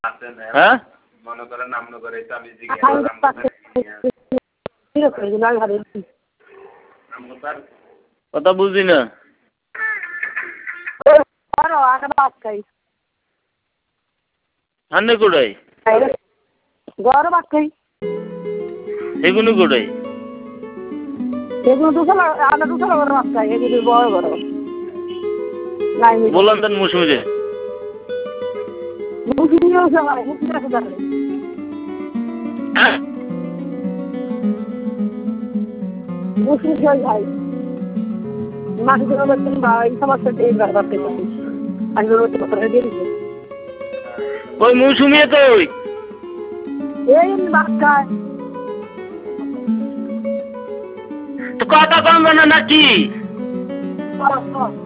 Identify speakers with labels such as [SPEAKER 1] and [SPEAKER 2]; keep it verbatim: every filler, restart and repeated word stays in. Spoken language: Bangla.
[SPEAKER 1] হ্যাঁ
[SPEAKER 2] মনে করেন নাম করে আমি
[SPEAKER 1] কথা বুঝি না হান্নে কোটাই
[SPEAKER 3] গরু বাক্কাই
[SPEAKER 1] এগুলো কোটাই
[SPEAKER 3] এগুলো দুশো আলাদা দুশো করে বাক্কাই এগুলো বড় বড়
[SPEAKER 1] বললাম তার মুসমুজে
[SPEAKER 3] মুসলিমও সবাই মুসলিম আছে তাহলে মুসলিম সবাই ভাই মাটি থেকে বলছেন বা এই সমস্ত এই ব্যাপার থেকে আমি বলতে কথা দিয়ে দিচ্ছি
[SPEAKER 1] ওই মৌসুমিয়ে তো ওই
[SPEAKER 3] এই বাক্কায়
[SPEAKER 1] তো কথা কম না নাকি